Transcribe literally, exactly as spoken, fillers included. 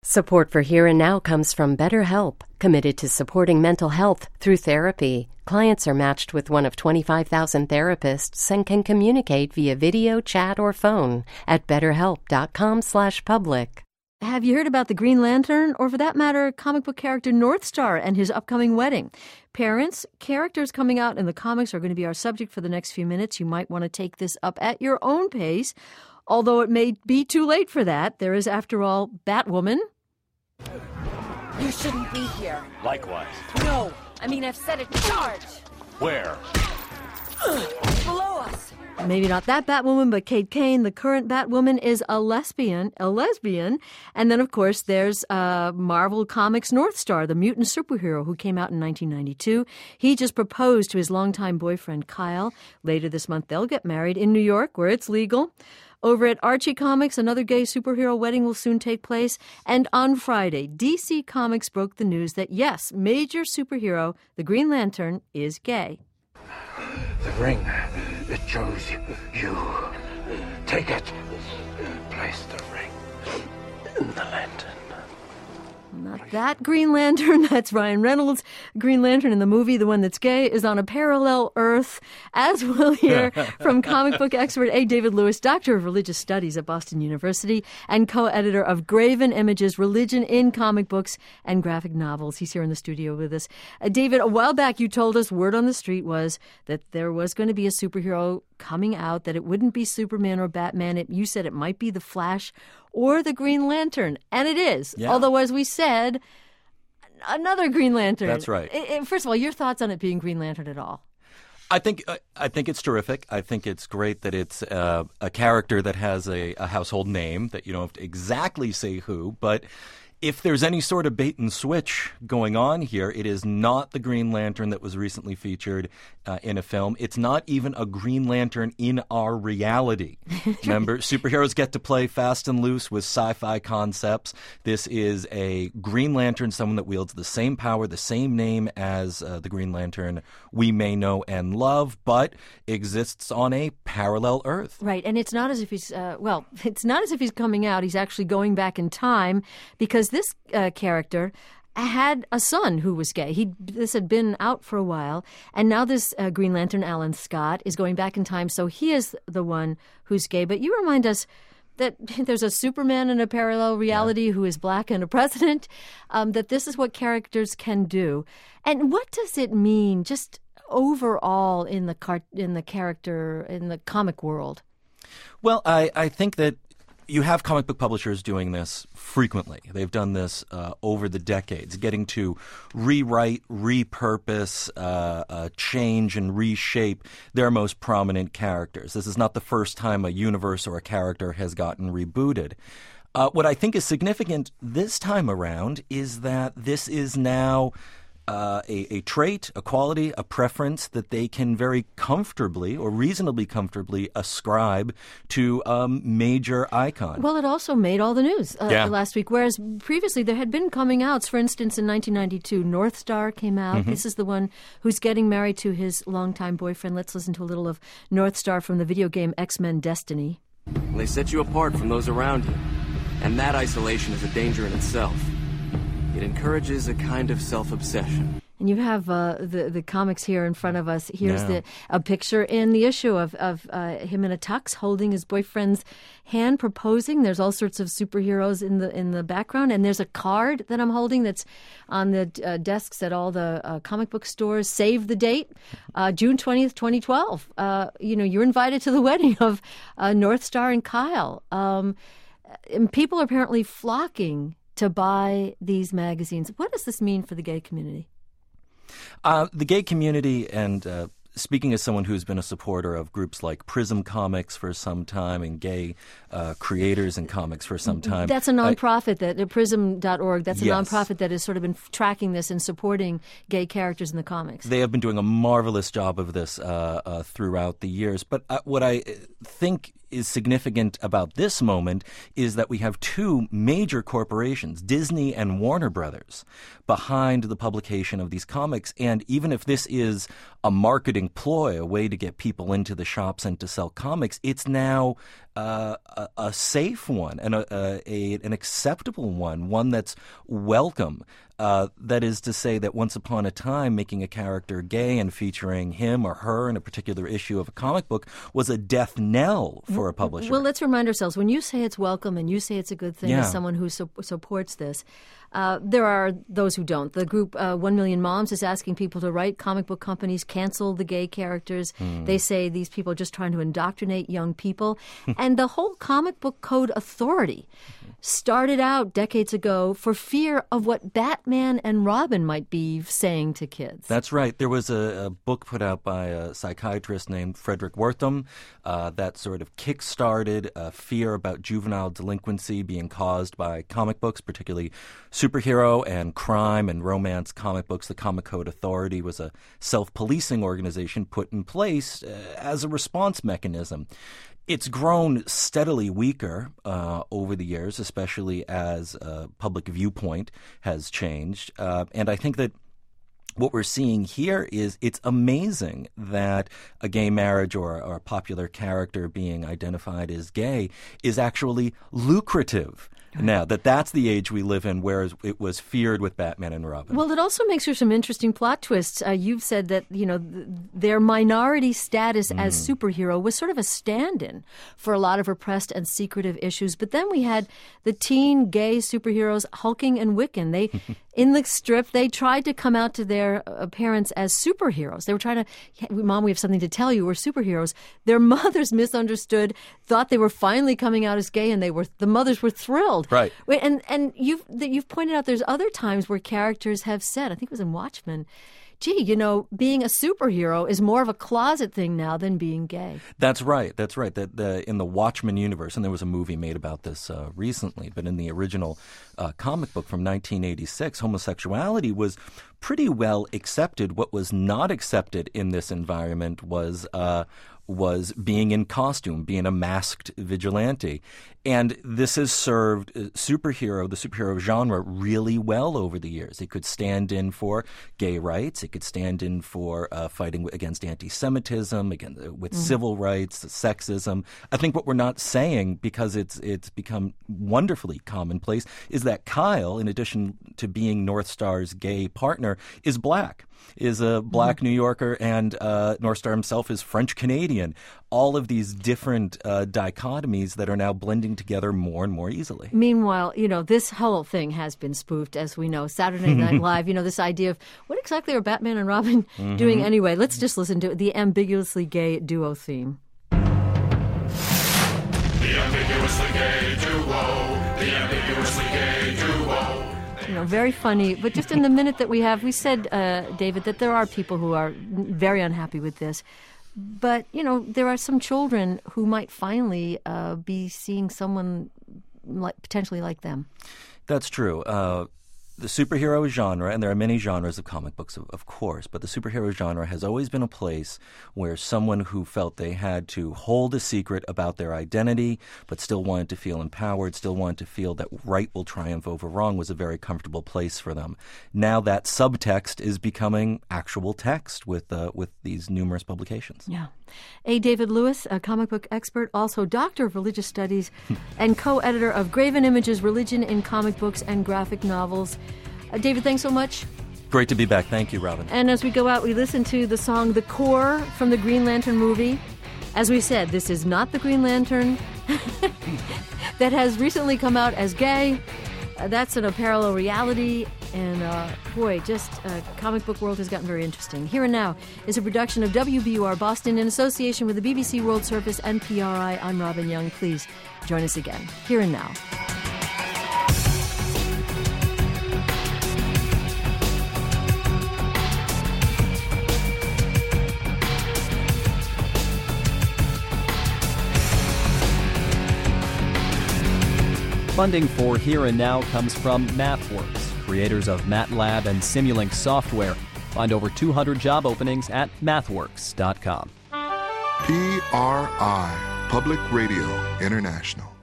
Support for Here and Now comes from BetterHelp, committed to supporting mental health through therapy. Clients are matched with one of twenty-five thousand therapists and can communicate via video, chat, or phone at betterhelp.com slash public. Have you heard about the Green Lantern, or for that matter, comic book character Northstar and his upcoming wedding? Parents, characters coming out in the comics are going to be our subject for the next few minutes. You might want to take this up at your own pace, although it may be too late for that. There is, after all, Batwoman. You shouldn't be here. Likewise. No, I mean I've set a charge. Where? Below us. Maybe not that Batwoman, but Kate Kane, the current Batwoman, is a lesbian, a lesbian. And then, of course, there's uh, Marvel Comics Northstar, the mutant superhero who came out in nineteen ninety-two. He just proposed to his longtime boyfriend, Kyle. Later this month, they'll get married in New York, where it's legal. Over at Archie Comics, another gay superhero wedding will soon take place. And on Friday, D C Comics broke the news that, yes, major superhero, the Green Lantern, is gay. The ring, it chose you. Take it. Place the ring in the lantern. Not that Green Lantern. That's Ryan Reynolds. Green Lantern in the movie, the one that's gay, is on a parallel Earth, as we'll hear from comic book expert A. David Lewis, Doctor of Religious Studies at Boston University and co-editor of Graven Images, Religion in Comic Books and Graphic Novels. He's here in the studio with us. Uh, David, a while back you told us word on the street was that there was going to be a superhero coming out, that it wouldn't be Superman or Batman. It, you said it might be the Flash or the Green Lantern, and it is. Yeah. Although, as we said, another Green Lantern. That's right. It, it, first of all, your thoughts on it being Green Lantern at all? I think I think it's terrific. I think it's great that it's uh, a character that has a, a household name, that you don't have to exactly say who, but if there's any sort of bait and switch going on here, it is not the Green Lantern that was recently featured uh, in a film. It's not even a Green Lantern in our reality. Remember, superheroes get to play fast and loose with sci-fi concepts. This is a Green Lantern, someone that wields the same power, the same name as uh, the Green Lantern we may know and love, but exists on a parallel Earth. Right, and it's not as if he's, uh, well, it's not as if he's coming out. He's actually going back in time, because this uh, character had a son who was gay. He This had been out for a while, and now this uh, Green Lantern, Alan Scott, is going back in time, so he is the one who's gay. But you remind us that there's a Superman in a parallel reality yeah. who is black and a president, um, that this is what characters can do. And what does it mean just overall in the car- in the character, in the comic world? Well, I, I think that you have comic book publishers doing this frequently. They've done this uh, over the decades, getting to rewrite, repurpose, uh, uh, change, and reshape their most prominent characters. This is not the first time a universe or a character has gotten rebooted. Uh, what I think is significant this time around is that this is now Uh, a, a trait, a quality, a preference that they can very comfortably or reasonably comfortably ascribe to a um, major icon. Well, it also made all the news uh, yeah. last week, whereas previously there had been coming outs. For instance, in nineteen ninety-two, Northstar came out. Mm-hmm. This is the one who's getting married to his longtime boyfriend. Let's listen to a little of Northstar from the video game X-Men Destiny. They set you apart from those around you, and that isolation is a danger in itself. It encourages a kind of self-obsession. And you have uh, the the comics here in front of us. Here's yeah. the a picture in the issue of of uh, him in a tux, holding his boyfriend's hand, proposing. There's all sorts of superheroes in the in the background, and there's a card that I'm holding that's on the uh, desks at all the uh, comic book stores. Save the date, uh, June twentieth, twenty twelve. Uh, you know, you're invited to the wedding of uh, Northstar and Kyle, um, and people are apparently flocking to buy these magazines. What does this mean for the gay community? Uh, the gay community, and uh, speaking as someone who's been a supporter of groups like Prism Comics for some time and gay uh, creators in comics for some time. That's a nonprofit, uh, that uh, prism dot org. That's a yes. nonprofit that has sort of been tracking this and supporting gay characters in the comics. They have been doing a marvelous job of this uh, uh, throughout the years. But uh, what I think is significant about this moment is that we have two major corporations, Disney and Warner Brothers, behind the publication of these comics. And even if this is a marketing ploy, a way to get people into the shops and to sell comics, it's now uh, a, a safe one and a, a, a, an acceptable one, one that's welcome. Uh, that is to say that once upon a time, making a character gay and featuring him or her in a particular issue of a comic book was a death knell for a publisher. Well, let's remind ourselves, when you say it's welcome and you say it's a good thing Yeah. as someone who su- supports this, uh, there are those who don't. The group uh, One Million Moms is asking people to write. Comic book companies cancel the gay characters. Hmm. They say these people are just trying to indoctrinate young people. And the whole Comic Book Code Authority started out decades ago for fear of what Batman and Robin might be saying to kids. That's right. There was a, a book put out by a psychiatrist named Frederick Wertham uh, that sort of kick-started a fear about juvenile delinquency being caused by comic books, particularly superhero and crime and romance comic books. The Comic Code Authority was a self-policing organization put in place uh, as a response mechanism. It's grown steadily weaker uh, over the years, especially as uh, public viewpoint has changed. Uh, and I think that what we're seeing here is it's amazing that a gay marriage or, or a popular character being identified as gay is actually lucrative. Now, that that's the age we live in, whereas it was feared with Batman and Robin. Well, it also makes for some interesting plot twists. Uh, you've said that, you know, th- their minority status as superhero was sort of a stand-in for a lot of repressed and secretive issues. But then we had the teen gay superheroes Hulking and Wiccan. They, in the strip, they tried to come out to their uh, parents as superheroes. They were trying to, Mom, we have something to tell you. We're superheroes. Their mothers misunderstood, thought they were finally coming out as gay, and they were the mothers were thrilled. Right. Wait, and and you've that you've pointed out there's other times where characters have said, I think it was in Watchmen, gee, you know, being a superhero is more of a closet thing now than being gay. That's right. That's right. That the in the Watchmen universe, and there was a movie made about this uh, recently, but in the original uh, comic book from nineteen eighty-six, homosexuality was pretty well accepted. What was not accepted in this environment was uh, was being in costume, being a masked vigilante. And this has served uh, superhero, the superhero genre, really well over the years. It could stand in for gay rights. It could stand in for uh, fighting against anti-Semitism, against, uh, with mm. civil rights, sexism. I think what we're not saying, because it's it's become wonderfully commonplace, is that Kyle, in addition to being North Star's gay partner, is black, is a black mm. New Yorker, and uh, North Star himself is French-Canadian. All of these different uh, dichotomies that are now blending together more and more easily. Meanwhile, you know, this whole thing has been spoofed, as we know. Saturday Night Live, you know, this idea of what exactly are Batman and Robin mm-hmm. doing anyway? Let's just listen to the ambiguously gay duo theme. The ambiguously gay duo, the ambiguously gay duo. You know, very funny. But just in the minute that we have, we said, uh, David, that there are people who are very unhappy with this. But, you know, there are some children who might finally uh, be seeing someone like, potentially like them. That's true. Uh, the superhero genre, and there are many genres of comic books, of, of course, but the superhero genre has always been a place where someone who felt they had to hold a secret about their identity, but still wanted to feel empowered, still wanted to feel that right will triumph over wrong, was a very comfortable place for them. Now that subtext is becoming actual text with uh, with these numerous publications. Yeah. A. David Lewis, a comic book expert, also doctor of religious studies and co-editor of Graven Images, Religion in Comic Books and Graphic Novels. Uh, David, thanks so much. Great to be back. Thank you, Robin. And as we go out, we listen to the song The Core from the Green Lantern movie. As we said, this is not the Green Lantern that has recently come out as gay. Uh, that's in a parallel reality. And, uh, boy, just uh, comic book world has gotten very interesting. Here and Now is a production of W B U R Boston in association with the B B C World Service and P R I. I'm Robin Young. Please join us again. Here and Now. Funding for Here and Now comes from MathWorks, creators of MATLAB and Simulink software. Find over two hundred job openings at mathworks dot com. P R I, Public Radio International.